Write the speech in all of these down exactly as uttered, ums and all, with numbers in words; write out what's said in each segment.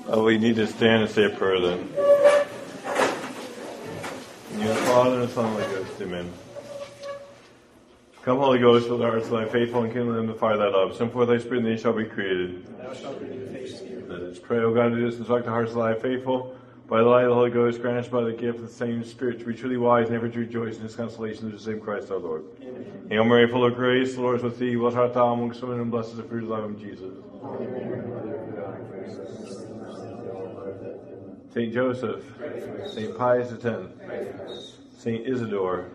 Oh, we need to stand and say a prayer then. In the Father, and the Son, and the Holy Ghost. Amen. Come, Holy Ghost, fill the hearts of thy faithful and kindle them the fire of thy love. Send forth thy Spirit, and they shall be created. Thou shalt renew the face of the earth. Let us pray, O God, to instruct the hearts of thy faithful. By the light of the Holy Ghost, grant us by the gift of the same Spirit to be truly wise and ever to rejoice in his consolation through the same Christ our Lord. Amen. Hail Mary, full of grace, the Lord is with thee. Blessed art thou amongst women, and blessed is the fruit of thy womb, Jesus. Holy Mary, Mother of God, pray for us sinners, now and at the hour of death. Amen. Saint Joseph, Saint Pius the Tenth, Saint Isidore,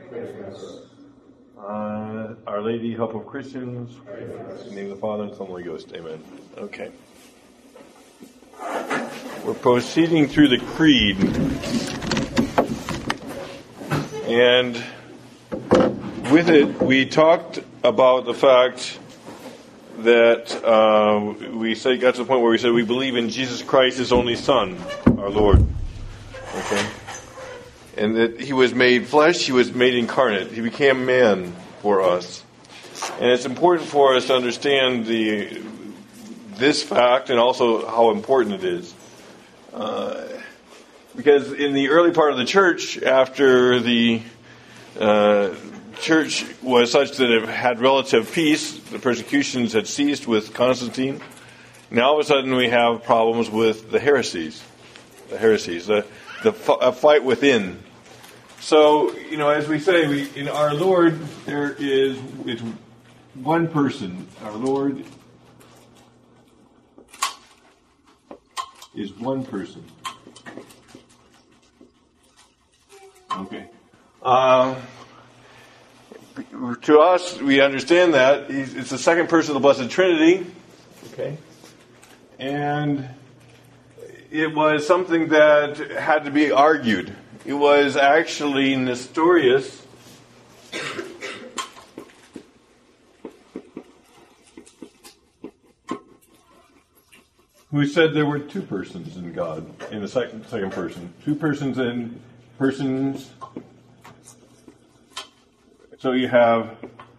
uh, Our Lady, Help of Christians, in the name of the Father, and the Son, and the Holy Ghost. Amen. Okay. We're proceeding through the Creed, and with it, we talked about the fact that uh, we said, got to the point where we said we believe in Jesus Christ, his only Son, our Lord. Okay? And that he was made flesh, he was made incarnate, he became man for us. And it's important for us to understand the this fact and also how important it is. Uh, because in the early part of the church, after the uh, church was such that it had relative peace, the persecutions had ceased with Constantine, now all of a sudden we have problems with the heresies, the heresies, the, the a fight within. So, you know, as we say, we, in our Lord, there is it's one person. Our Lord is one person. Okay. Uh, to us, we understand that he's, it's the second person of the Blessed Trinity. Okay. And it was something that had to be argued. It was actually Nestorius who said there were two persons in God, in the second second person. Two persons in persons. So you have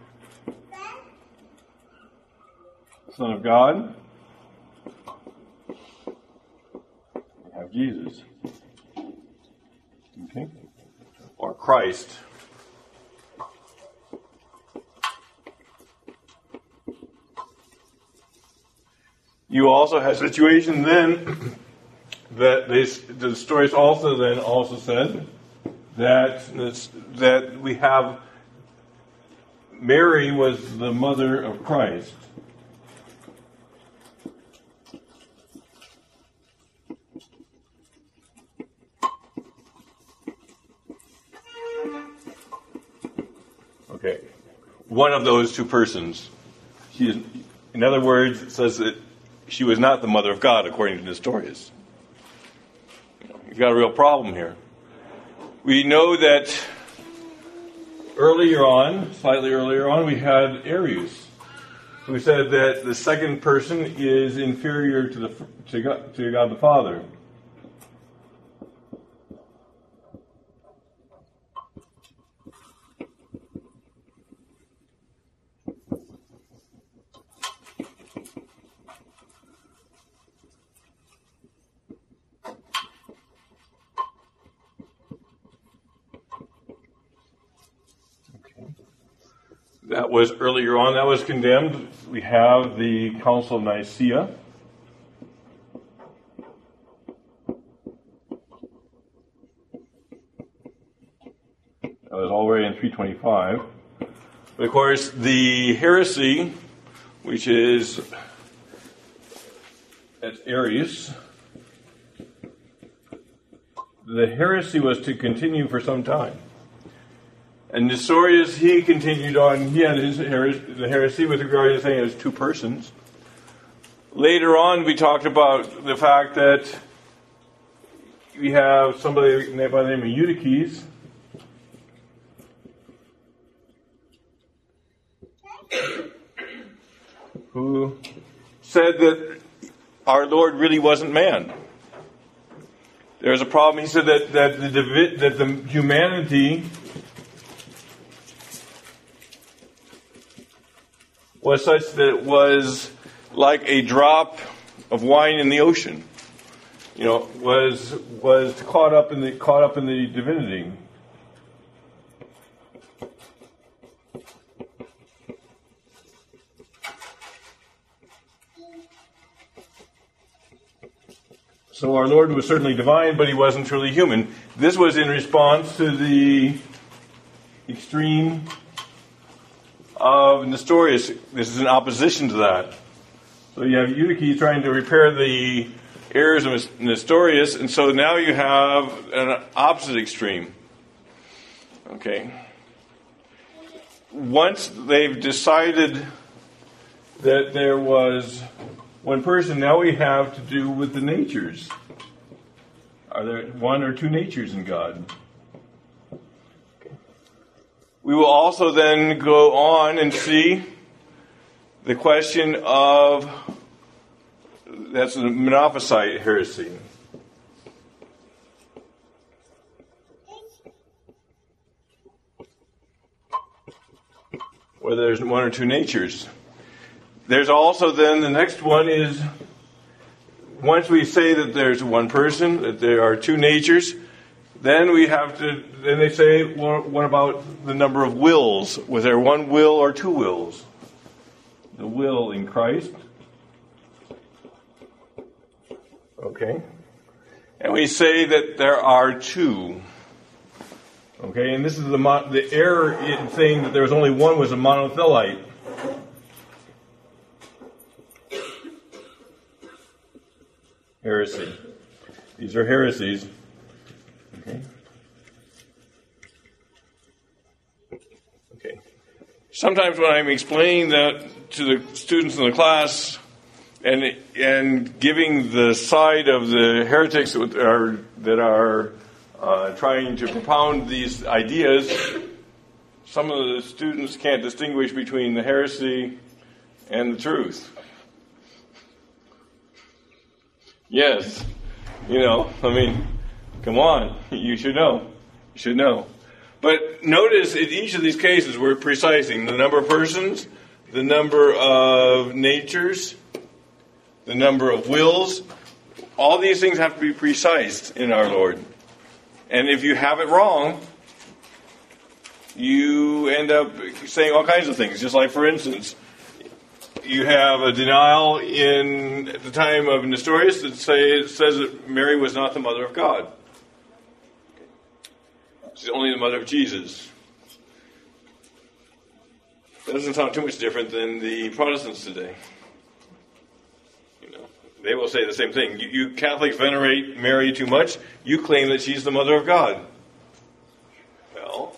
Son of God. You have Jesus. Okay? Or Christ. You also have a situation then that this, the stories also then also said that this, that we have Mary was the mother of Christ. Okay, one of those two persons. She is, in other words, it says that she was not the mother of God, according to Nestorius. You've got a real problem here. We know that earlier on, slightly earlier on, we had Arius, who said that the second person is inferior to the to God, to God the Father. That was earlier on. That was condemned. We have the Council of Nicaea. That was already in three twenty-five. But of course, the heresy, which is that's Arius, the heresy was to continue for some time. And Nestorius, he continued on. He had his heresy, the heresy with regard to saying it was two persons. Later on, we talked about the fact that we have somebody by the name of Eutyches who said that our Lord really wasn't man. There was a problem. He said that that the that the humanity was such that it was like a drop of wine in the ocean. you know, was was caught up in the caught up in the divinity. So our Lord was certainly divine, but he wasn't truly human. This was in response to the extreme of Nestorius. This is in opposition to that. So you have Eutyche trying to repair the errors of Nestorius, and so now you have an opposite extreme. Okay. Once they've decided that there was one person, now we have to do with the natures. Are there one or two natures in God? Okay. We will also then go on and see the question of, that's the Monophysite heresy. Whether there's one or two natures. There's also then, the next one is, once we say that there's one person, that there are two natures, then we have to, then they say, well, what about the number of wills? Was there one will or two wills? The will in Christ. Okay. And we say that there are two. Okay, and this is the mo- the error in saying that there was only one was a monothelite. Heresy. These are heresies. Okay. Okay. Sometimes when I'm explaining that to the students in the class and and giving the side of the heretics that are that are uh, trying to propound these ideas, some of the students can't distinguish between the heresy and the truth. Yes, you know, I mean, come on, you should know. You should know. But notice in each of these cases we're precising the number of persons, the number of natures, the number of wills. All these things have to be precised in our Lord. And if you have it wrong, you end up saying all kinds of things. Just like, for instance, you have a denial in at the time of Nestorius that say, says that Mary was not the mother of God. She's only the mother of Jesus. That doesn't sound too much different than the Protestants today. You know, they will say the same thing. You, you Catholics venerate Mary too much. You claim that she's the mother of God. Well,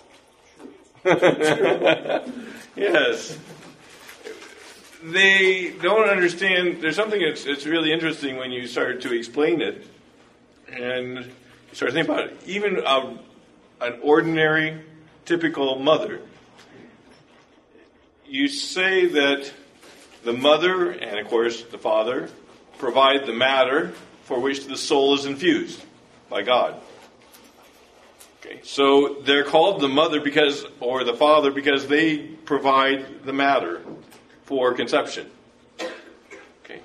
yes. They don't understand. There's something that's, that's really interesting when you start to explain it, and you start to think about it. Even a, an ordinary, typical mother. You say that the mother, and of course the father, provide the matter for which the soul is infused by God. Okay, so they're called the mother because, or the father, because they provide the matter for conception. Okay.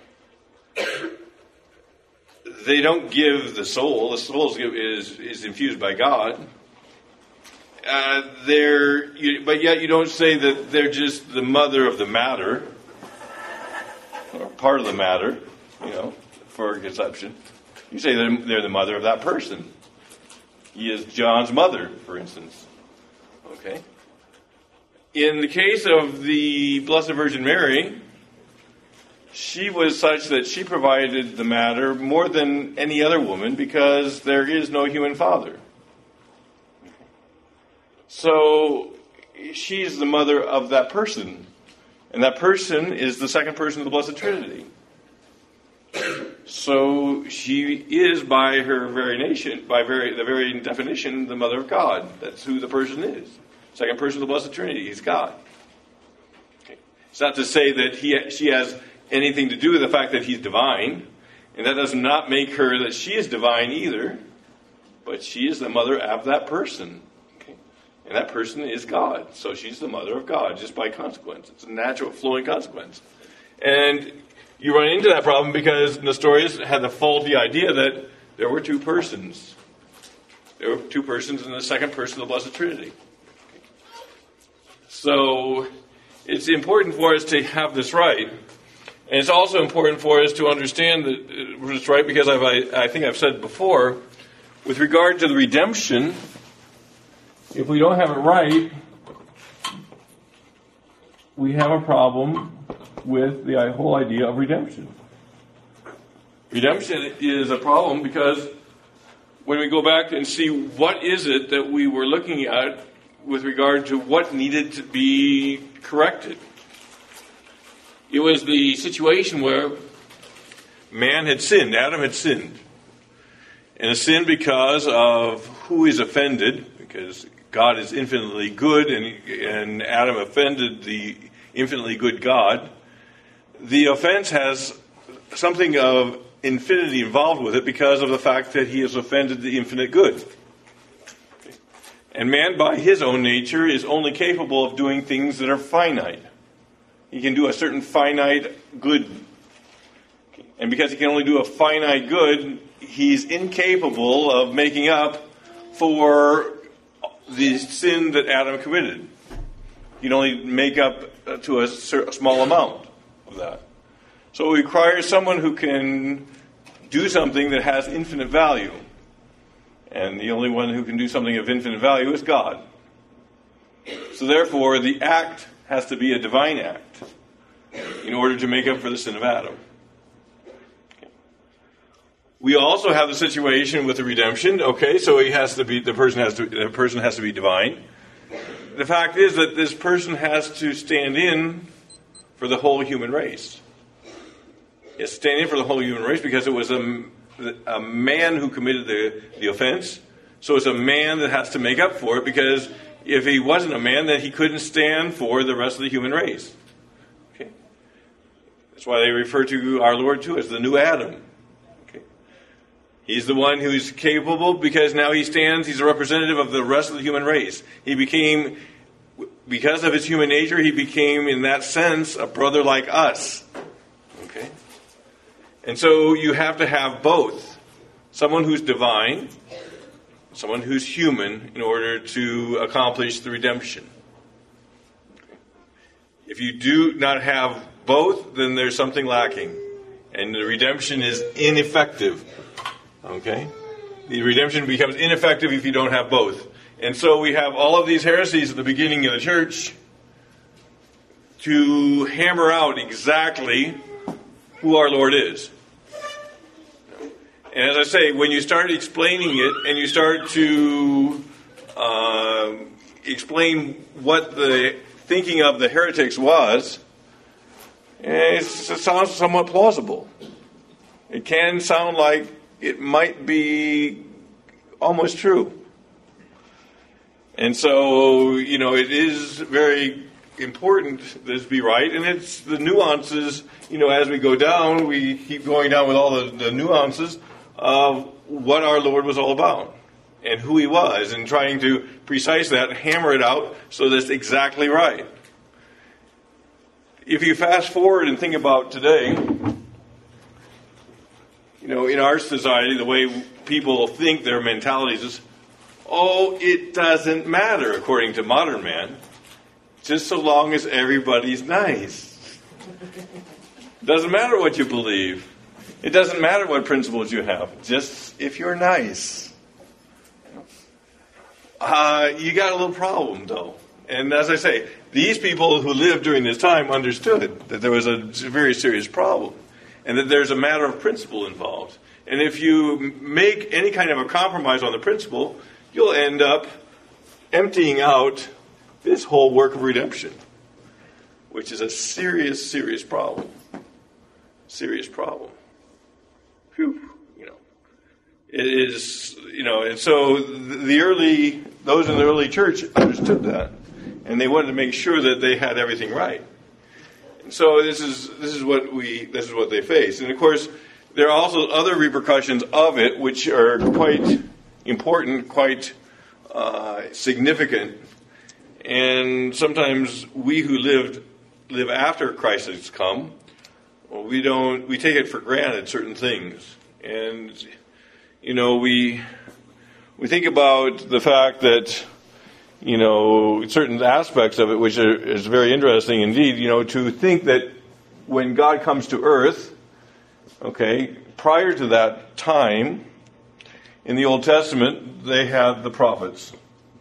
They don't give the soul. The soul is is infused by God. Uh, they're, you, but yet you don't say that they're just the mother of the matter, or part of the matter, you know, for conception. You say they're, they're the mother of that person. He is John's mother, for instance. Okay. In the case of the Blessed Virgin Mary, she was such that she provided the matter more than any other woman because there is no human father. So she's the mother of that person. And that person is the second person of the Blessed Trinity. So she is, by her very nation, by very the very definition, the mother of God. That's who the person is. Second person of the Blessed Trinity. He's God. Okay. It's not to say that he she has anything to do with the fact that he's divine. And that does not make her that she is divine either. But she is the mother of that person. Okay. And that person is God. So she's the mother of God, just by consequence. It's a natural flowing consequence. And you run into that problem because Nestorius had the faulty idea that there were two persons. There were two persons in the second person of the Blessed Trinity. So it's important for us to have this right. And it's also important for us to understand that it's right because I've, I, I think I've said before, with regard to the redemption, if we don't have it right, we have a problem with the whole idea of redemption. Redemption is a problem because when we go back and see what is it that we were looking at with regard to what needed to be corrected. It was the situation where man had sinned, Adam had sinned. And a sin because of who is offended, because God is infinitely good and, and Adam offended the infinitely good God. The offense has something of infinity involved with it because of the fact that he has offended the infinite good. And man, by his own nature, is only capable of doing things that are finite. He can do a certain finite good. And because he can only do a finite good, he's incapable of making up for the sin that Adam committed. He can only make up to a small amount of that. So it requires someone who can do something that has infinite value. And the only one who can do something of infinite value is God. So therefore, the act has to be a divine act in order to make up for the sin of Adam. We also have the situation with the redemption. Okay, so he has to be the person has to the person has to be divine. The fact is that this person has to stand in for the whole human race. It's stand in for the whole human race because it was a, a man who committed the, the offense. So it's a man that has to make up for it because if he wasn't a man, then he couldn't stand for the rest of the human race. Okay, that's why they refer to our Lord too as the new Adam. Okay, he's the one who's capable because now he stands. He's a representative of the rest of the human race. He became, because of his human nature, he became in that sense a brother like us. Okay. And so you have to have both. Someone who's divine, someone who's human in order to accomplish the redemption. If you do not have both, then there's something lacking. And the redemption is ineffective. Okay? The redemption becomes ineffective if you don't have both. And so we have all of these heresies at the beginning of the church to hammer out exactly who our Lord is. And as I say, when you start explaining it and you start to uh, explain what the thinking of the heretics was, it sounds somewhat plausible. It can sound like it might be almost true. And so, you know, it is very important that this be right, and it's the nuances, you know, as we go down, we keep going down with all the, the nuances of what our Lord was all about and who he was, and trying to precise that, hammer it out so that it's exactly right. If you fast forward and think about today, you know, in our society, the way people think, their mentalities is, oh, it doesn't matter, according to modern man, just so long as everybody's nice. Doesn't matter what you believe. It doesn't matter what principles you have, just if you're nice. Uh, you got a little problem, though. And as I say, these people who lived during this time understood that there was a very serious problem and that there's a matter of principle involved. And if you make any kind of a compromise on the principle, you'll end up emptying out this whole work of redemption, which is a serious, serious problem. Serious problem. Whew, you know, it is, you know, and so the early, those in the early church understood that, and they wanted to make sure that they had everything right. And so this is this is what we this is what they face, and of course there are also other repercussions of it, which are quite important, quite uh, significant, and sometimes we who lived live after Christ has come. Well, we don't. We take it for granted certain things, and you know, we we think about the fact that, you know, certain aspects of it, which are, is very interesting indeed, you know, to think that when God comes to earth, okay, prior to that time, in the Old Testament, they had the prophets.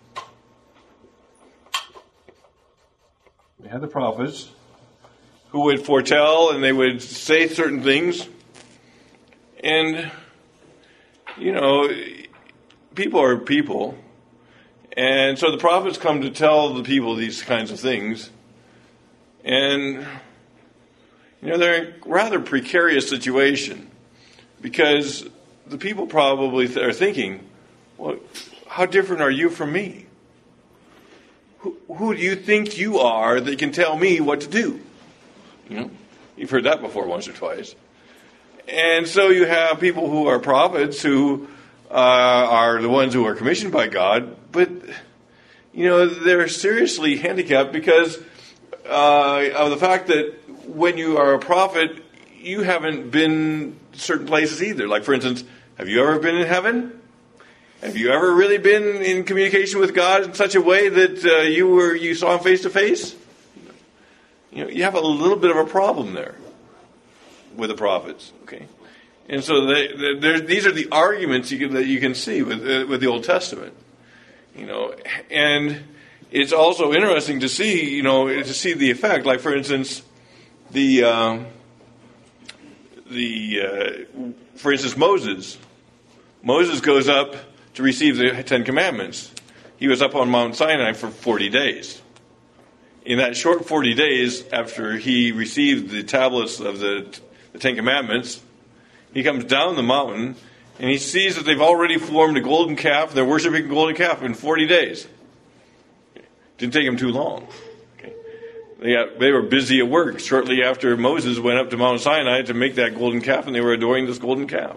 They had the prophets who would foretell and they would say certain things. And, you know, people are people. And so the prophets come to tell the people these kinds of things. And, you know, they're in a rather precarious situation because the people probably th- are thinking, well, how different are you from me? Who, who do you think you are that can tell me what to do? You know, you've heard that before once or twice. And so you have people who are prophets who uh, are the ones who are commissioned by God, but, you know, they're seriously handicapped because uh, of the fact that when you are a prophet, you haven't been certain places either. Like, for instance, have you ever been in heaven? Have you ever really been in communication with God in such a way that uh, you were you saw Him face to face? You know, you have a little bit of a problem there with the prophets. Okay, and so they, they, these are the arguments you can, that you can see with uh, with the Old Testament. You know, and it's also interesting to see, you know, to see the effect. Like, for instance, the uh, the uh, for instance Moses. Moses goes up to receive the Ten Commandments. He was up on Mount Sinai for forty days. In that short forty days after he received the tablets of the, the Ten Commandments, he comes down the mountain and he sees that they've already formed a golden calf. They're worshiping a golden calf in forty days. Didn't take them too long. Okay. They, got, they were busy at work shortly after Moses went up to Mount Sinai to make that golden calf, and they were adoring this golden calf.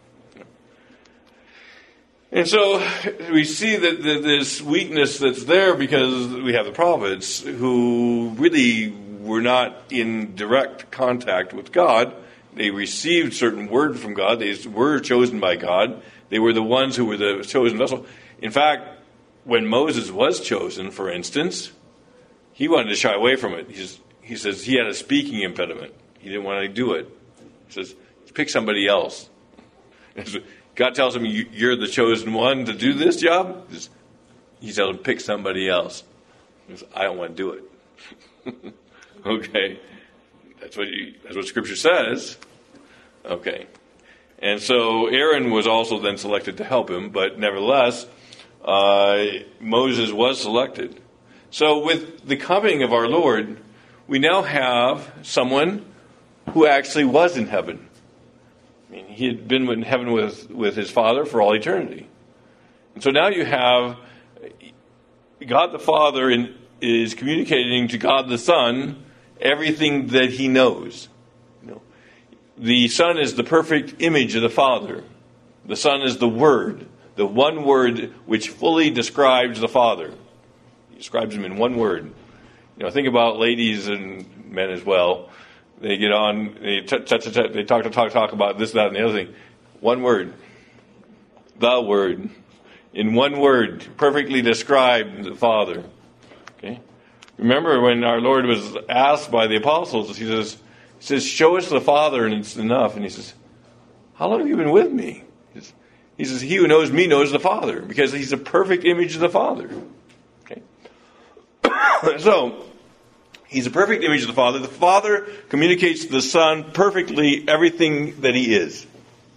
And so we see that this weakness that's there because we have the prophets who really were not in direct contact with God. They received certain word from God. They were chosen by God. They were the ones who were the chosen vessel. In fact, when Moses was chosen, for instance, he wanted to shy away from it. He's, he says he had a speaking impediment. He didn't want to do it. He says, pick somebody else. God tells him, you're the chosen one to do this job. He tells him, pick somebody else. He says, I don't want to do it. Okay. That's what you, that's what Scripture says. Okay. And so Aaron was also then selected to help him, but nevertheless, uh, Moses was selected. So with the coming of our Lord, we now have someone who actually was in heaven. I mean, he had been in heaven with, with his Father for all eternity. And so now you have God the Father in, is communicating to God the Son everything that he knows. You know, the Son is the perfect image of the Father. The Son is the Word, the one word which fully describes the Father. He describes him in one word. You know, think about ladies and men as well. They get on, they, t- t- t- t- they talk to talk talk about this, that, and the other thing. One word. The Word. In one word, perfectly describe the Father. Okay? Remember when our Lord was asked by the apostles, he says, he says, show us the Father and it's enough. And he says, how long have you been with me? He says, he says, he who knows me knows the Father, because he's a perfect image of the Father. Okay? So, he's a perfect image of the Father. The Father communicates to the Son perfectly everything that he is.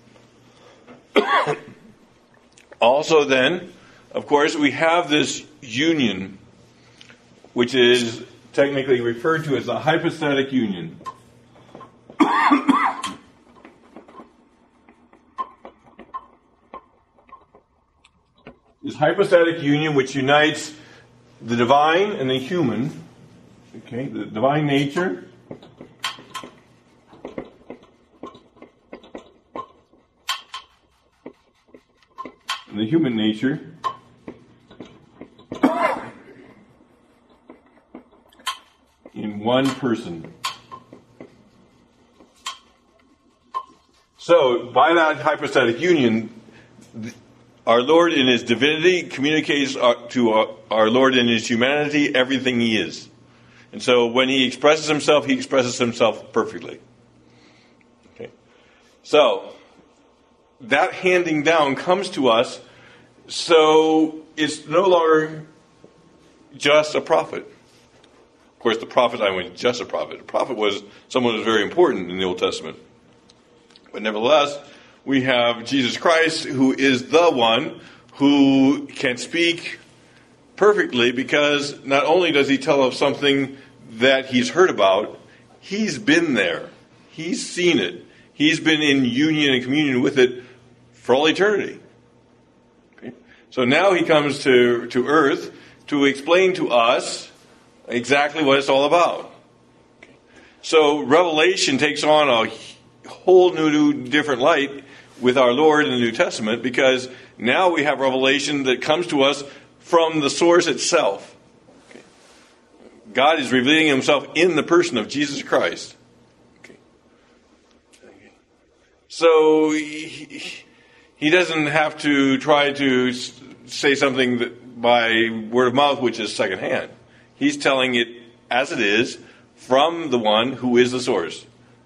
Also then, of course, we have this union, which is technically referred to as the hypostatic union. This hypostatic union which unites the divine and the human. Okay, the divine nature and the human nature in one person. So, by that hypostatic union, Our Lord in his divinity communicates to our Lord in his humanity everything he is. And so when he expresses himself, he expresses himself perfectly. Okay. So that handing down comes to us, so it's no longer just a prophet. Of course, the prophet, I mean, just a prophet. A prophet was someone who was very important in the Old Testament. But nevertheless, we have Jesus Christ, who is the one who can speak perfectly, because not only does he tell of something that he's heard about, he's been there. He's seen it. He's been in union and communion with it for all eternity. Okay? So now he comes to, to earth to explain to us exactly what it's all about. Okay? So Revelation takes on a whole new, different light with our Lord in the New Testament, because now we have revelation that comes to us from the source itself. Okay. God is revealing himself in the person of Jesus Christ. Okay. Okay. So he, he doesn't have to try to say something that by word of mouth, which is secondhand. He's telling it as it is from the one who is the source.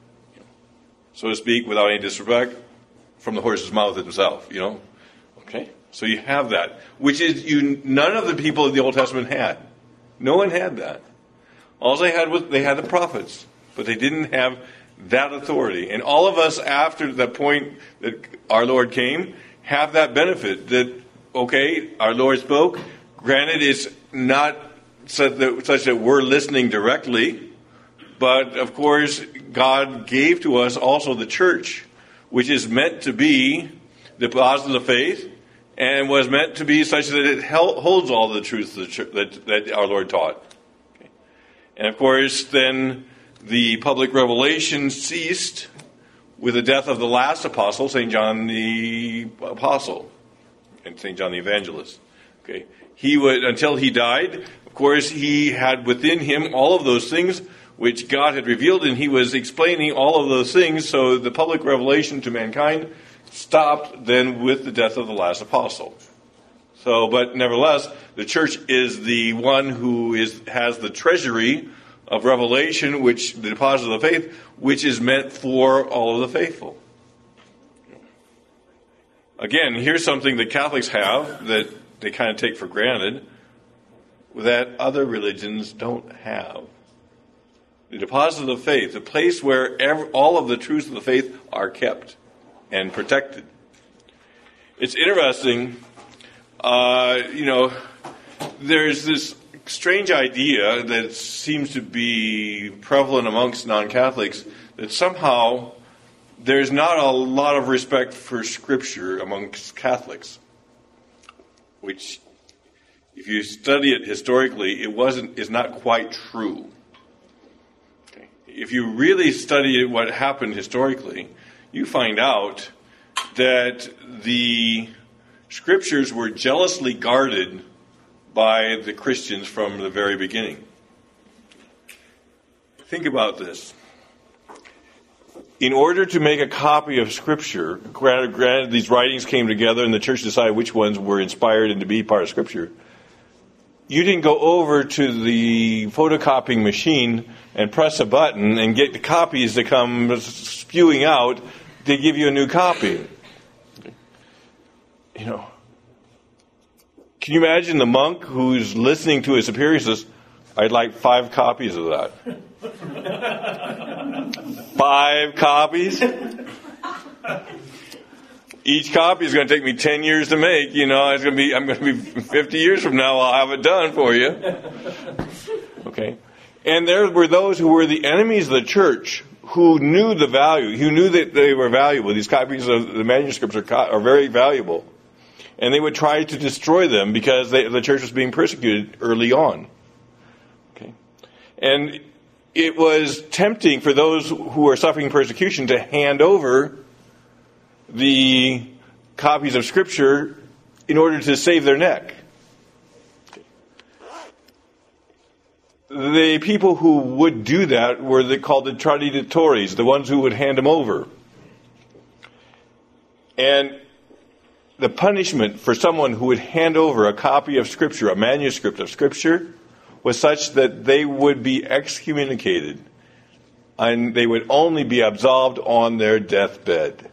So to speak, without any disrespect, from the horse's mouth himself, you know. Okay? So you have that, which is you. None of the people of the Old Testament had. No one had that. All they had was they had the prophets, but they didn't have that authority. And all of us, after the point that our Lord came, have that benefit that, okay, our Lord spoke. Granted, it's not such that, such that we're listening directly, but of course, God gave to us also the church, which is meant to be the deposit of the faith, and was meant to be such that it holds all the truths that, that our Lord taught. Okay. And of course, then the public revelation ceased with the death of the last apostle, Saint John the Apostle, and Saint John the Evangelist. Okay. He would, until he died, of course, he had within him all of those things which God had revealed, and he was explaining all of those things, so the public revelation to mankind stopped then with the death of the last apostle. So, but nevertheless, the church is the one who is has the treasury of revelation, which the deposit of the faith, which is meant for all of the faithful. Again, here's something that Catholics have that they kind of take for granted, that other religions don't have. The deposit of the faith, the place where every, all of the truths of the faith are kept and protected. It's interesting, uh, you know, there's this strange idea that seems to be prevalent amongst non-Catholics that somehow there's not a lot of respect for Scripture amongst Catholics, which, if you study it historically, it wasn't is not quite true. Okay. If you really study what happened historically, you find out that the Scriptures were jealously guarded by the Christians from the very beginning. Think about this. In order to make a copy of Scripture, granted, granted these writings came together and the church decided which ones were inspired and to be part of Scripture, you didn't go over to the photocopying machine and press a button and get the copies to come spewing out to give you a new copy. You know, can you imagine the monk who's listening to his superior says, I'd like five copies of that. Five copies? Each copy is going to take me ten years to make. You know, it's going to be, I'm going to be fifty years from now, I'll have it done for you. Okay. And there were those who were the enemies of the church who knew the value, who knew that they were valuable. These copies of the manuscripts are, are very valuable. And they would try to destroy them because they, the church was being persecuted early on. Okay. And it was tempting for those who were suffering persecution to hand over the copies of Scripture in order to save their neck. The people who would do that were the, called the traditores, the ones who would hand them over. And the punishment for someone who would hand over a copy of Scripture, a manuscript of Scripture, was such that they would be excommunicated and they would only be absolved on their deathbed.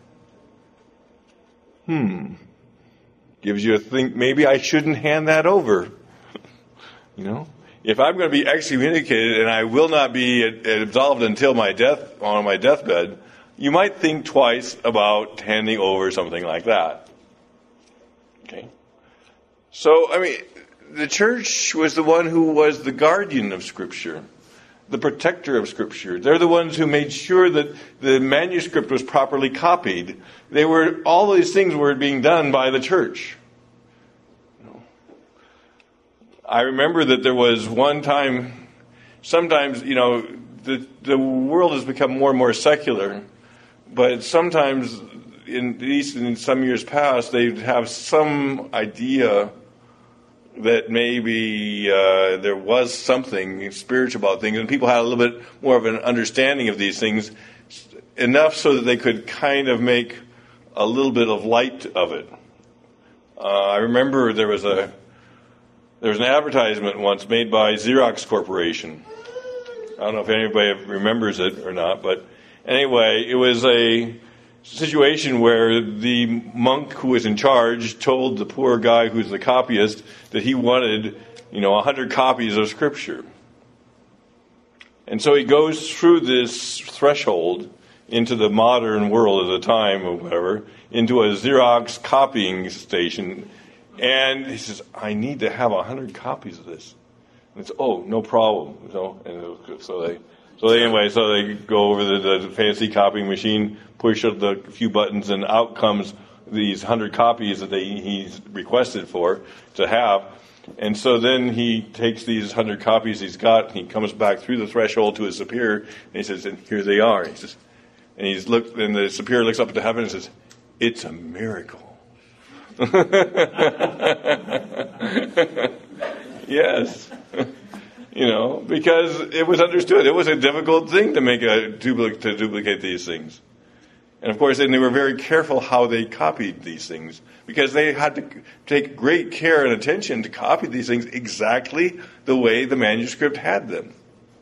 Hmm. Gives you a think, maybe I shouldn't hand that over. You know? If I'm going to be excommunicated and I will not be absolved until my death, on my deathbed, you might think twice about handing over something like that. Okay? So, I mean, the church was the one who was the guardian of Scripture, the protector of Scripture. They're the ones who made sure that the manuscript was properly copied. They were, all these things were being done by the church. I remember that there was one time, sometimes, you know, the the world has become more and more secular, but sometimes, in, at least in some years past, they'd have some idea that maybe uh, there was something spiritual about things, and people had a little bit more of an understanding of these things, enough so that they could kind of make a little bit of light of it. Uh, I remember there was a There was an advertisement once made by Xerox Corporation. I don't know if anybody remembers it or not, but anyway, it was a situation where the monk who was in charge told the poor guy who's the copyist that he wanted, you know, a hundred copies of Scripture. And so he goes through this threshold into the modern world at the time or whatever, into a Xerox copying station. And he says, I need to have a hundred copies of this. And it's, oh, no problem. So, and so they, so they, anyway, so they go over the, the fancy copying machine, push the few buttons, and out comes these hundred copies that they, he's requested for to have. And so then he takes these hundred copies he's got, and he comes back through the threshold to his superior, and he says, and here they are. He says, and he's looked, and the superior looks up into heaven and says, it's a miracle. Yes. You know, because it was understood. It was a difficult thing to make a duplicate, to duplicate these things. And of course, and they were very careful how they copied these things, because they had to take great care and attention to copy these things exactly the way the manuscript had them.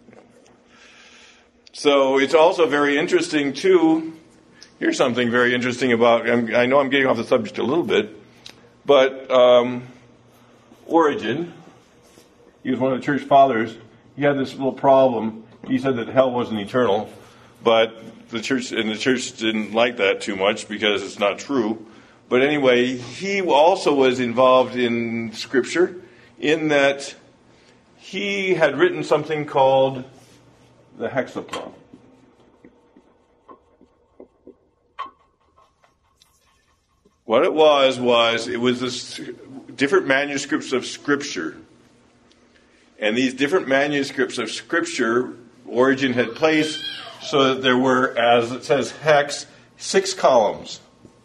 So it's also very interesting too. Here's something very interesting about, I know I'm getting off the subject a little bit, but um, Origen, he was one of the church fathers. He had this little problem. He said that hell wasn't eternal, but the church and the church didn't like that too much because it's not true. But anyway, he also was involved in Scripture in that he had written something called the Hexapla. What it was, was it was this different manuscripts of Scripture. And these different manuscripts of Scripture, Origen had placed so that there were, as it says, hex, six columns.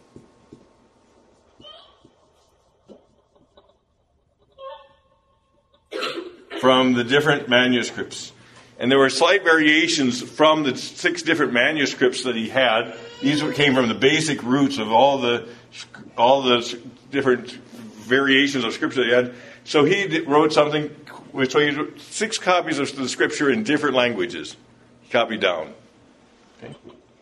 From the different manuscripts. And there were slight variations from the six different manuscripts that he had. These came from the basic roots of all the all the different variations of Scripture that he had. So he wrote something, so he wrote six copies of the Scripture in different languages. He copied down. Okay.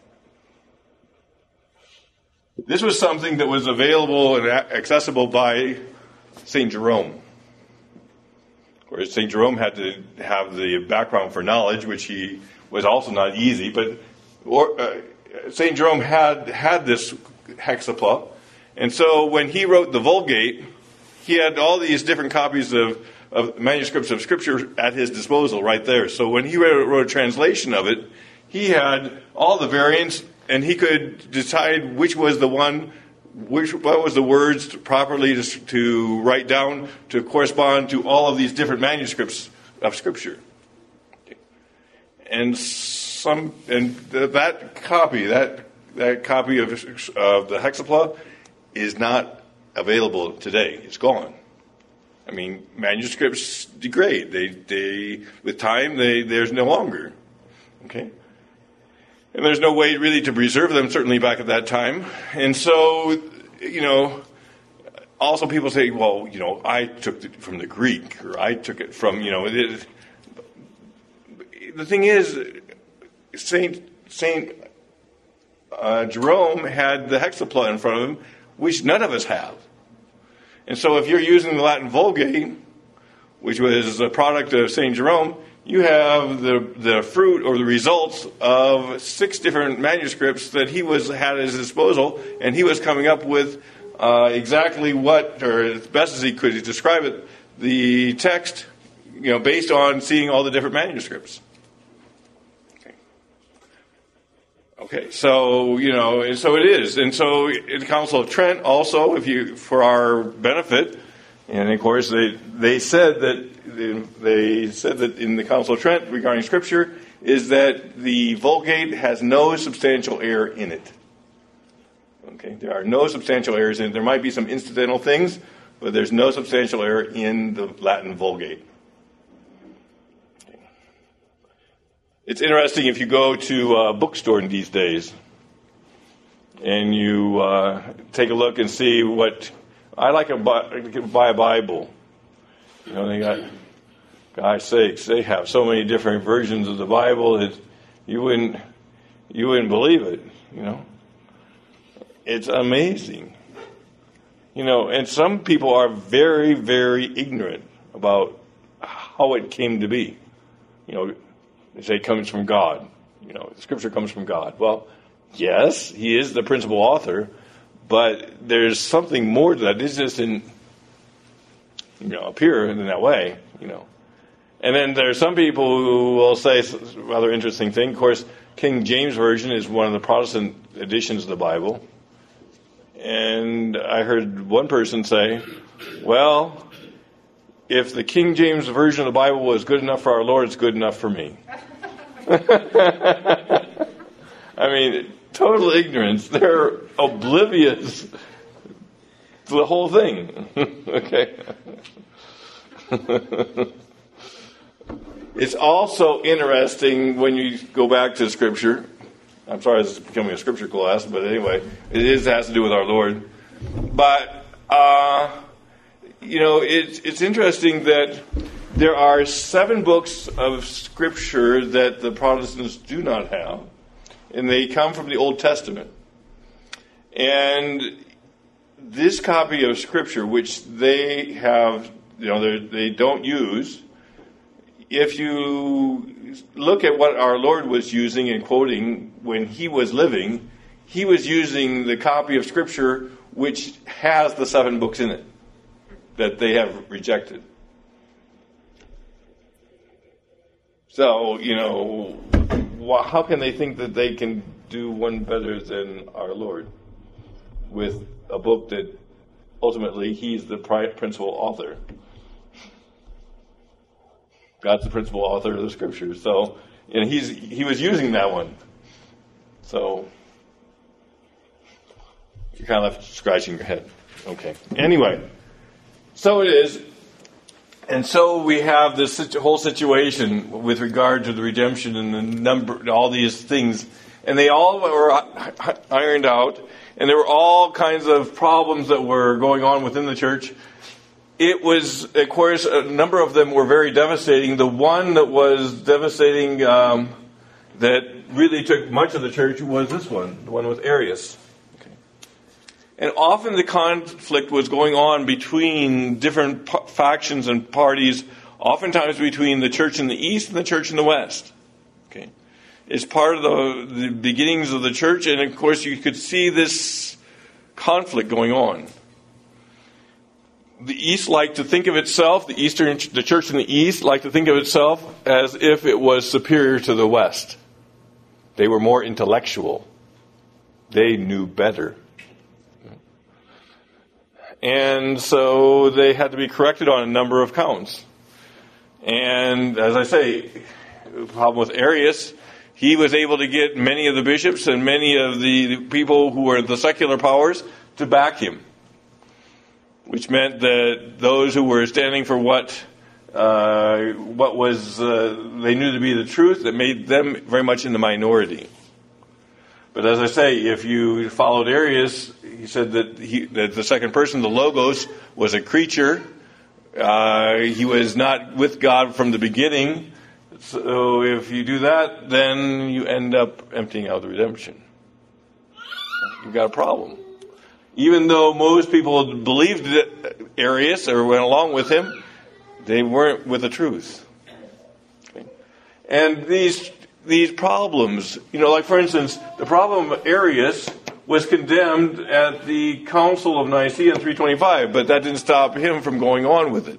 This was something that was available and accessible by Saint Jerome. Of course, Saint Jerome had to have the background for knowledge, which he was also not easy, but or, uh, Saint Jerome had had this hexapla, and so when he wrote the Vulgate, he had all these different copies of, of manuscripts of Scripture at his disposal right there. So when he wrote, wrote a translation of it, he had all the variants, and he could decide which was the one, which what was the words properly to, to write down to correspond to all of these different manuscripts of Scripture. Okay. And some and th- that copy, that that copy of of the Hexapla, is not available today. It's gone. I mean, manuscripts degrade. They they with time they there's no longer. Okay. And there's no way really to preserve them, certainly back at that time. And so, you know, also people say, well, you know, I took it from the Greek, or I took it from, you know, it, the thing is, Saint Saint uh, Jerome had the Hexapla in front of him, which none of us have. And so if you're using the Latin Vulgate, which was a product of Saint Jerome, you have the the fruit or the results of six different manuscripts that he was had at his disposal, and he was coming up with uh, exactly what, or as best as he could describe it, the text, you know, based on seeing all the different manuscripts. Okay, okay so you know, and so it is, and so in the Council of Trent also, if you for our benefit. And of course, they they said that they said that in the Council of Trent regarding Scripture is that the Vulgate has no substantial error in it. Okay, there are no substantial errors in it. There might be some incidental things, but there's no substantial error in the Latin Vulgate. Okay. It's interesting if you go to a bookstore these days and you uh, take a look and see what. I like to buy, buy a Bible. You know, they got, gosh sakes, they have so many different versions of the Bible that you wouldn't, you wouldn't believe it. You know, it's amazing. You know, and some people are very, very ignorant about how it came to be. You know, they say it comes from God. You know, the Scripture comes from God. Well, yes, He is the principal author. But there's something more to that. It just didn't, you know, appear in that way, you know. And then there are some people who will say a rather interesting thing. Of course, King James Version is one of the Protestant editions of the Bible. And I heard one person say, well, if the King James Version of the Bible was good enough for our Lord, it's good enough for me. I mean, total ignorance. They're oblivious to the whole thing. Okay. It's also interesting when you go back to Scripture. I'm sorry this is becoming a Scripture class, but anyway, it is has to do with our Lord. But, uh, you know, it's, it's interesting that there are seven books of Scripture that the Protestants do not have. And they come from the Old Testament. And this copy of Scripture, which they have, you know, they don't use, if you look at what our Lord was using and quoting when He was living, He was using the copy of Scripture which has the seven books in it that they have rejected. So, you know, how can they think that they can do one better than our Lord with a book that ultimately He's the principal author? God's the principal author of the Scriptures. So, you know, he's he was using that one. So, you're kind of left scratching your head. Okay. Anyway, so it is. And so we have this whole situation with regard to the redemption and the number, all these things, and they all were ironed out, and there were all kinds of problems that were going on within the church. It was, of course, a number of them were very devastating. The one that was devastating, um, that really took much of the church was this one, the one with Arius. And often the conflict was going on between different p- factions and parties, oftentimes between the church in the East and the church in the West. Okay, it's part of the, the beginnings of the church, and of course you could see this conflict going on. The East liked to think of itself, the Eastern, the church in the East liked to think of itself as if it was superior to the West. They were more intellectual. They knew better. And so they had to be corrected on a number of counts. And as I say, the problem with Arius, he was able to get many of the bishops and many of the people who were the secular powers to back him. Which meant that those who were standing for what uh, what was uh, they knew to be the truth, that made them very much in the minority. But as I say, if you followed Arius, he said that, he, that the second person, the Logos, was a creature. Uh, he was not with God from the beginning. So if you do that, then you end up emptying out the redemption. You've got a problem. Even though most people believed Arius or went along with him, they weren't with the truth. Okay. And these these problems, you know, like for instance, the problem of Arius was condemned at the Council of Nicaea in three twenty-five, but that didn't stop him from going on with it.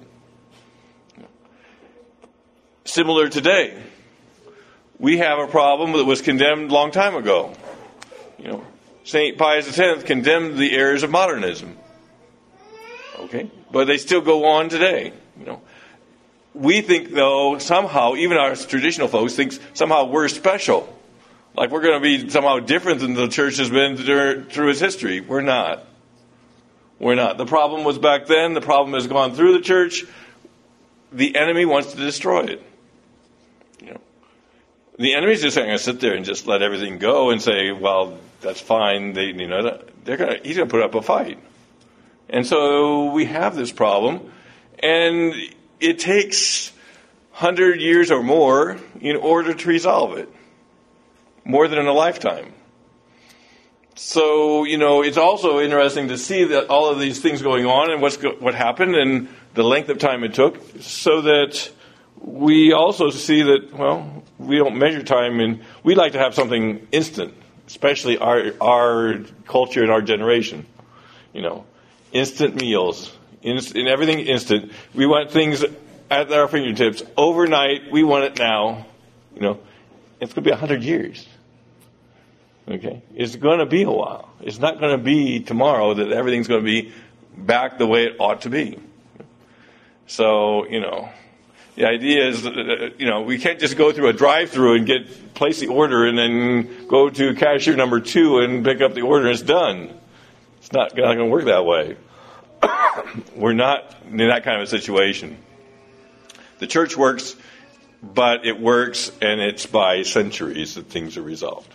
Similar today, we have a problem that was condemned a long time ago. You know, Saint Pius the Tenth condemned the errors of modernism. Okay, but they still go on today. You know, we think though somehow, even our traditional folks think somehow we're special, like we're going to be somehow different than the church has been through its history. We're not. We're not. The problem was back then. The problem has gone through the church. The enemy wants to destroy it. You know, the enemy's just not going to sit there and just let everything go and say, "Well, that's fine." They, you know, they're going to. He's going to put up a fight, and so we have this problem, and it takes hundred years or more in order to resolve it, more than in a lifetime. So, you know, it's also interesting to see that all of these things going on and what's go- what happened and the length of time it took, so that we also see that, well, we don't measure time, and we like to have something instant, especially our our culture and our generation. You know, instant meals, inst- and everything instant. We want things at our fingertips overnight. We want it now. You know, it's going to be a hundred years. Okay, it's going to be a while. It's not going to be tomorrow that everything's going to be back the way it ought to be. So, you know, the idea is, that, you know, we can't just go through a drive-through and get place the order and then go to cashier number two and pick up the order and it's done. It's not, not going to work that way. We're not in that kind of a situation. The church works, but it works, and it's by centuries that things are resolved.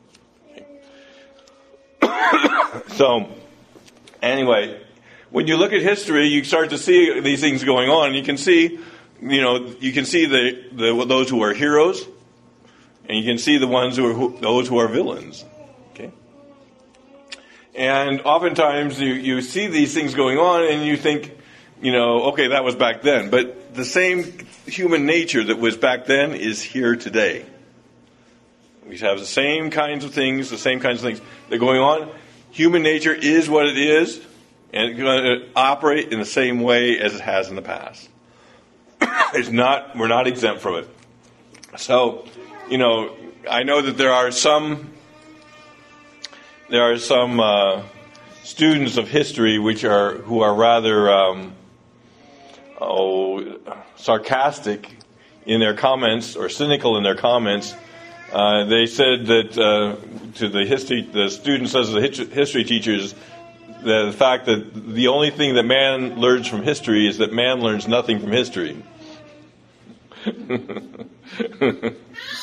So, anyway, when you look at history, you start to see these things going on. You can see, you know, you can see the, the those who are heroes, and you can see the ones who are who, those who are villains. Okay, and oftentimes you you see these things going on, and you think, you know, okay, that was back then, but the same human nature that was back then is here today. We have the same kinds of things, the same kinds of things that are going on. Human nature is what it is, and it's going to operate in the same way as it has in the past. It's not, we're not exempt from it. So, you know, I know that there are some, there are some uh, students of history which are who are rather, um, oh, sarcastic in their comments or cynical in their comments. Uh, they said that uh, to the history, the students as the history teachers, the fact that the only thing that man learns from history is that man learns nothing from history. okay.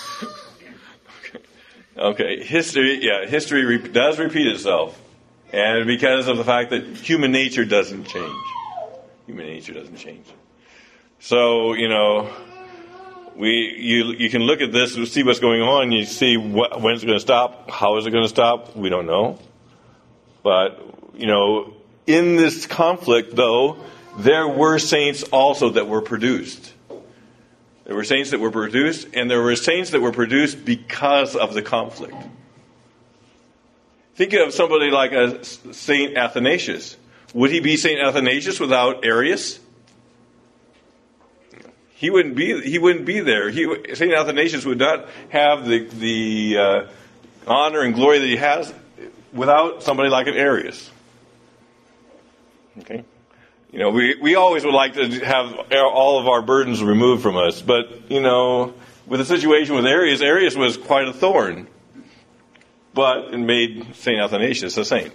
okay, history, yeah, history re- does repeat itself, and because of the fact that human nature doesn't change, human nature doesn't change. So, you know. We you you can look at this and see what's going on. You see what, when it's going to stop. How is it going to stop? We don't know. But, you know, in this conflict, though, there were saints also that were produced. There were saints that were produced, and there were saints that were produced because of the conflict. Think of somebody like a Saint Athanasius. Would he be Saint Athanasius without Arius? He wouldn't be. He wouldn't be there. He, Saint Athanasius would not have the the uh, honor and glory that he has without somebody like an Arius. Okay, you know, we, we always would like to have all of our burdens removed from us, but you know, with the situation with Arius, Arius was quite a thorn, but it made Saint Athanasius a saint.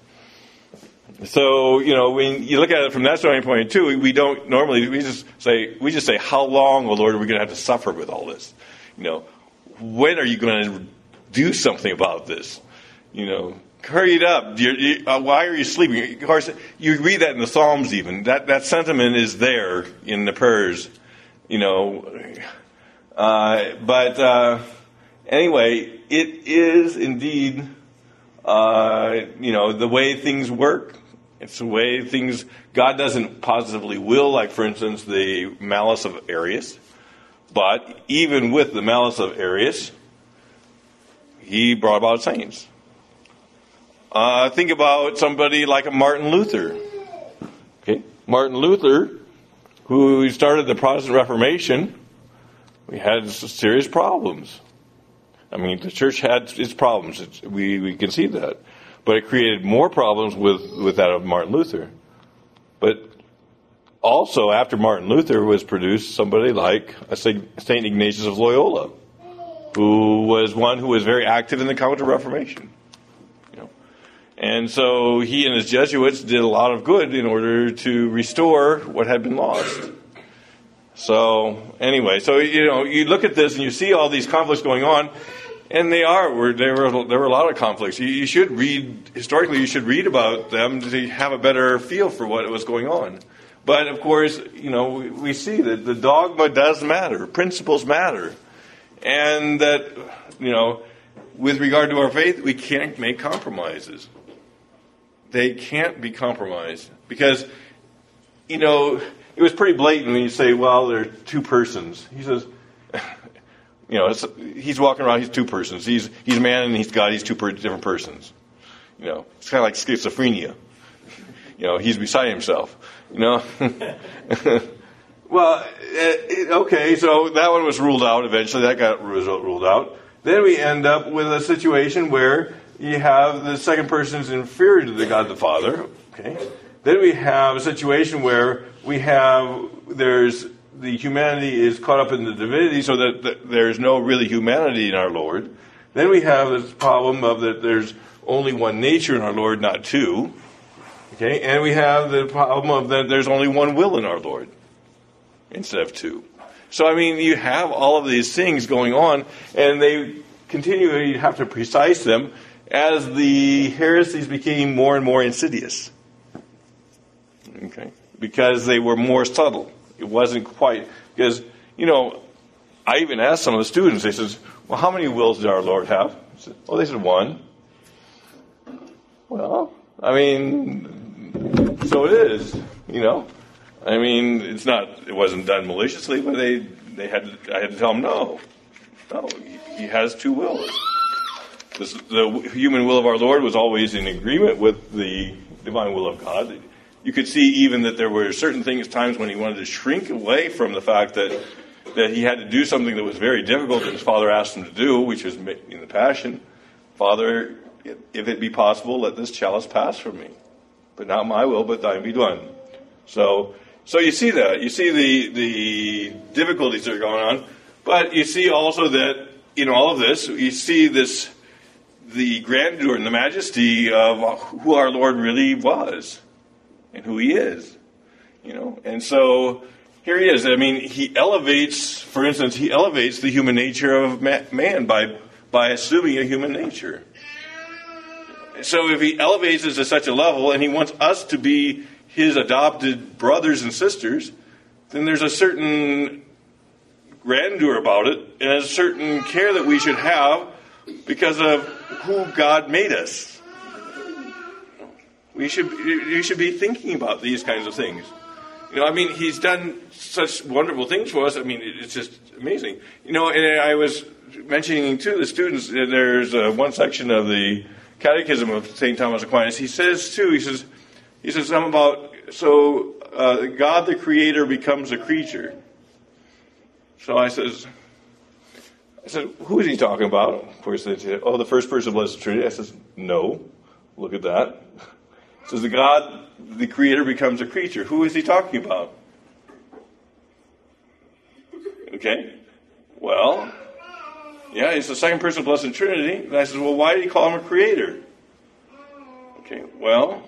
So, you know, when you look at it from that starting point too, we don't normally, we just say, we just say, how long, oh Lord, are we going to have to suffer with all this? You know, when are you going to do something about this? You know, hurry it up. You, you, uh, why are you sleeping? Of course, you read that in the Psalms even. That that sentiment is there in the prayers, you know. Uh, but uh, anyway, it is indeed, uh, you know, the way things work. It's the way things, God doesn't positively will, like, for instance, the malice of Arius. But even with the malice of Arius, he brought about saints. Uh, think about somebody like a Martin Luther. Okay, Martin Luther, who started the Protestant Reformation, we had serious problems. I mean, the church had its problems. It's, we, we can see that. But it created more problems with, with that of Martin Luther. But also, after Martin Luther was produced, somebody like Saint Ignatius of Loyola, who was one who was very active in the Counter-Reformation. You know. And so he and his Jesuits did a lot of good in order to restore what had been lost. So, anyway, so, you know, you look at this and you see all these conflicts going on, and they are, there were, there were a lot of conflicts. You, you should read, historically, you should read about them to have a better feel for what was going on. But, of course, you know, we, we see that the dogma does matter. Principles matter. And that, you know, with regard to our faith, we can't make compromises. They can't be compromised. Because, you know, it was pretty blatant when you say, well, there are two persons. He says, you know, it's, he's walking around, he's two persons. He's he's man and he's God, he's two per, different persons. You know, it's kind of like schizophrenia. You know, he's beside himself. You know? Well, it, okay, so that one was ruled out eventually. That got ruled out. Then we end up with a situation where you have the second person is inferior to the God the Father. Okay. Then we have a situation where we have, there's, the humanity is caught up in the divinity so that, that there's no really humanity in our Lord. Then we have this problem of that there's only one nature in our Lord, not two. Okay, and we have the problem of that there's only one will in our Lord instead of two. So, I mean, you have all of these things going on, and they continue, you have to precise them as the heresies became more and more insidious. Okay, because they were more subtle. It wasn't quite, because, you know, I even asked some of the students, they said, well, how many wills did our Lord have? I said, oh, they said one. Well, I mean, so it is, you know. I mean, it's not, it wasn't done maliciously, but they, they had to, I had to tell them, no, no, he, he has two wills. This, the human will of our Lord was always in agreement with the divine will of God. You could see even that there were certain things, times when he wanted to shrink away from the fact that that he had to do something that was very difficult that his Father asked him to do, which was in the Passion. Father, if it be possible, let this chalice pass from me. But not my will, but thine be done. So so you see that. You see the the difficulties that are going on. But you see also that in all of this, you see this, the grandeur and the majesty of who our Lord really was. And who he is, you know. And so here he is. I mean, he elevates, for instance, he elevates the human nature of man by by assuming a human nature. So if he elevates us to such a level and he wants us to be his adopted brothers and sisters, then there's a certain grandeur about it and a certain care that we should have because of who God made us. We should you should be thinking about these kinds of things. You know, I mean, he's done such wonderful things for us. I mean, it's just amazing. You know, and I was mentioning to the students, there's uh, one section of the Catechism of Saint Thomas Aquinas. He says, too, he says, he says something about, so uh, God the Creator becomes a creature. So I says, I said, who is he talking about? Of course, they say, oh, the first person of Blessed Trinity. I says, no, look at that. It says the God, the Creator, becomes a creature. Who is he talking about? Okay. Well, yeah, he's the second person of Blessed Trinity. And I said, well, why did he call him a creator? Okay, well,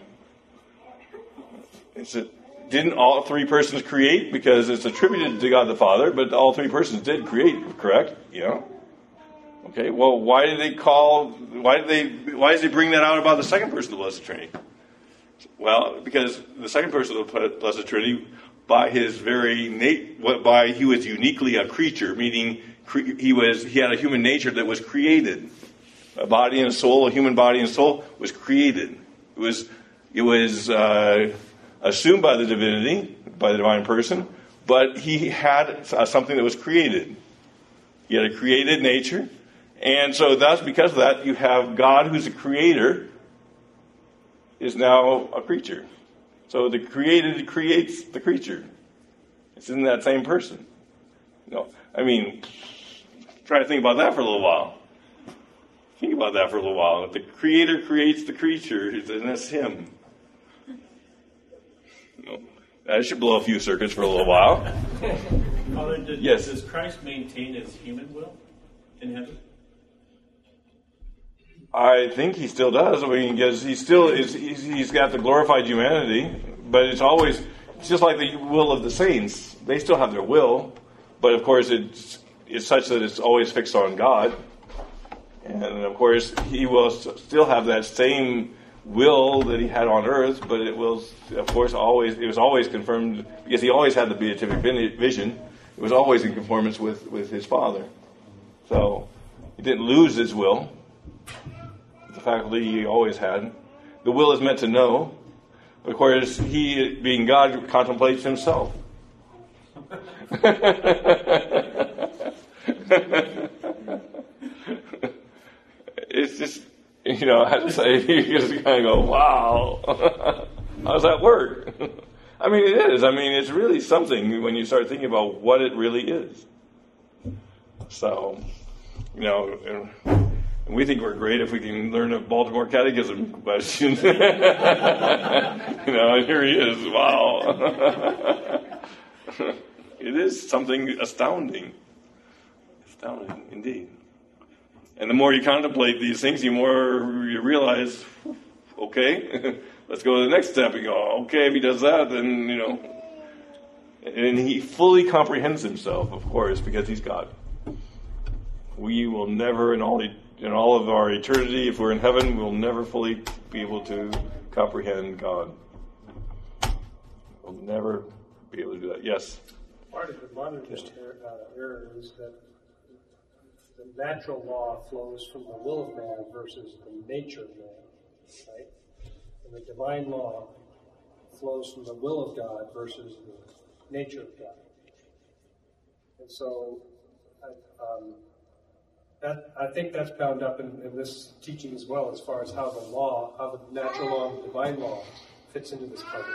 it's a, didn't all three persons create? Because it's attributed to God the Father, but all three persons did create, correct? Yeah. Okay, well, why did they call? Why did they? Why does he bring that out about the second person of the Blessed Trinity? Well, because the second person of the Blessed Trinity, by his very nat- what by he was uniquely a creature, meaning cre- he was he had a human nature that was created, a body and a soul, a human body and soul was created. It was it was uh, assumed by the divinity, by the divine person, but he had uh, something that was created. He had a created nature. And so thus, because of that, you have God, who's a creator, is now a creature. So the created creates the creature. It's in that same person. You know, I mean, try to think about that for a little while. Think about that for a little while. The creator creates the creature, and that's him. You know, that should blow a few circuits for a little while. Father, did, yes. does Christ maintain his human will in heaven? I think he still does. I mean, because he still is. He's, he's got the glorified humanity, but it's always it's just like the will of the saints. They still have their will, but of course it's it's such that it's always fixed on God, and of course he will still have that same will that he had on earth, but it will, of course, always it was always confirmed because he always had the beatific vision. It was always in conformance with, with his Father, so he didn't lose his will. The faculty he always had. The will is meant to know. Of course, he, being God, contemplates himself. It's just, you know, I have to say, you just kind of go, wow, how does that work? I mean, it is. I mean, it's really something when you start thinking about what it really is. So, you know, we think we're great if we can learn a Baltimore Catechism question. You know, and here he is. Wow. It is something astounding. Astounding, indeed. And the more you contemplate these things, the more you realize, okay, let's go to the next step. You go, okay, if he does that, then, you know. And he fully comprehends himself, of course, because he's God. We will never, in all in all of our eternity, if we're in heaven, we'll never fully be able to comprehend God. We'll never be able to do that. Yes? Part of the modernist error is that the natural law flows from the will of man versus the nature of man, right? And the divine law flows from the will of God versus the nature of God. And so, um, that, I think that's bound up in, in this teaching as well, as far as how the law, how the natural law and the divine law fits into this puzzle.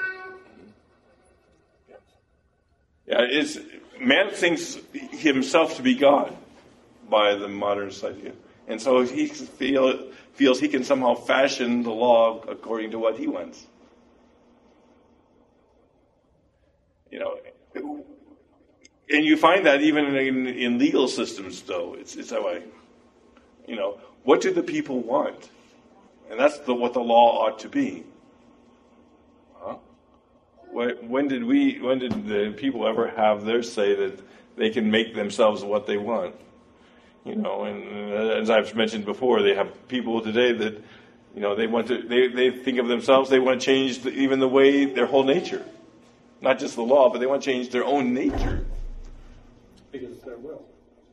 Yeah, it's, man thinks himself to be God by the modernist idea. And so he feel, feels he can somehow fashion the law according to what he wants. You know, and you find that even in, in legal systems, though. It's, it's that way. You know, what do the people want? And that's the, what the law ought to be. Huh? When did we? When did the people ever have their say that they can make themselves what they want? You know, and as I've mentioned before, they have people today that, you know, they want to. They, they think of themselves. They want to change the, even the way their whole nature, not just the law, but they want to change their own nature. Because it's their will.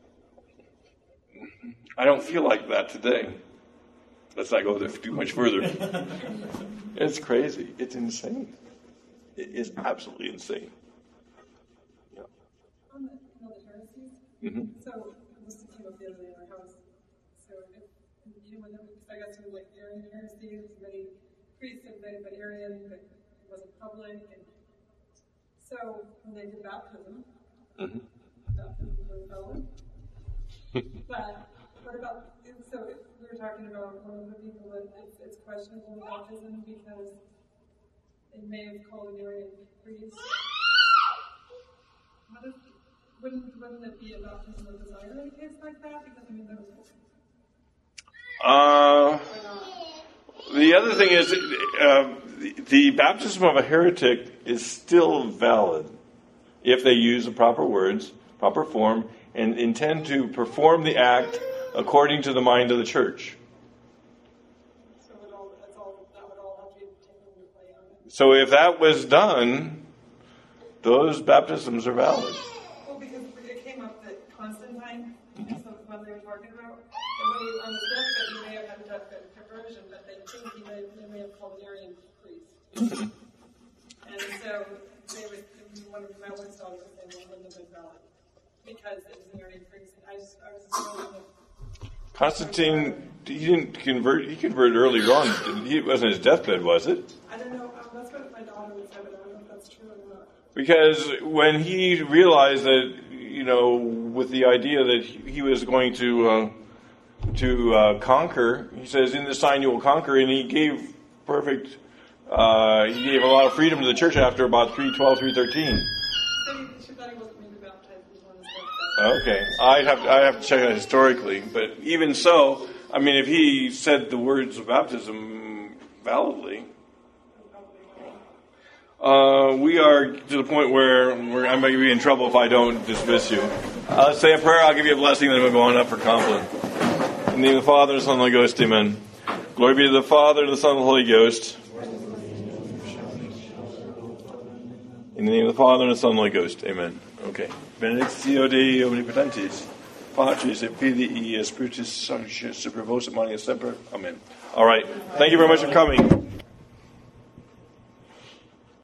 I don't feel like that today. Let's not go there too much further. It's crazy. It's insane. It is absolutely insane. Yeah. On the, on the heresies, Mm-hmm. so this came up the other day in our house. So if, you know, when I got to like Arian heresy, there's many priests that made but Arian, but it wasn't public. And so when they did baptism, Mm-hmm. baptism was valid. But what about, so we were talking about one of the people that it's, it's questionable baptism because they may have called an Arian priest. What if, wouldn't, wouldn't it be a baptism of desire in a case like that? Because, I mean, there was... Uh, the other thing is, uh, the, the baptism of a heretic is still valid if they use the proper words, proper form, and intend to perform the act according to the mind of the church. So it all, that's all, that would all have to be taken into play on it. So if that was done, those baptisms are valid. Well, because it came up that Constantine, that's the one they were talking about, and when he, on his deathbed, he may have had a deathbed conversion, but they think he may, they may have called an Arian priest. And so they would, one of my oldest daughters was saying, well, it wouldn't have been valid, because it was an Arian priest. And I just, I was just wondering if Constantine, he didn't convert, he converted earlier on. It wasn't his deathbed, was it? I don't know, um, that's what my daughter would say, but I don't know if that's true or not. Because when he realized that, you know, with the idea that he was going to uh, to uh, conquer, he says, in this sign you will conquer, and he gave perfect, uh, he gave a lot of freedom to the church after about three twelve, three thirteen. So he, she thought he wasn't maybe baptized before his deathbed. Okay, I'd have to, I have to check that historically, but even so, I mean, if he said the words of baptism validly, uh, we are to the point where we're, I might be in trouble if I don't dismiss you. Uh, let's say a prayer. I'll give you a blessing, then we'll go on up for Compline. In the name of the Father, and the Son, and the Holy Ghost, amen. Glory be to the Father, and the Son, and the Holy Ghost. In the name of the Father, and the Son, and the Holy Ghost, amen. Okay. Benedictio Dei omnipotentis, Patris et Filii et Spiritus Sanctus, super vos et semper. Amen. All right. Thank you very much for coming.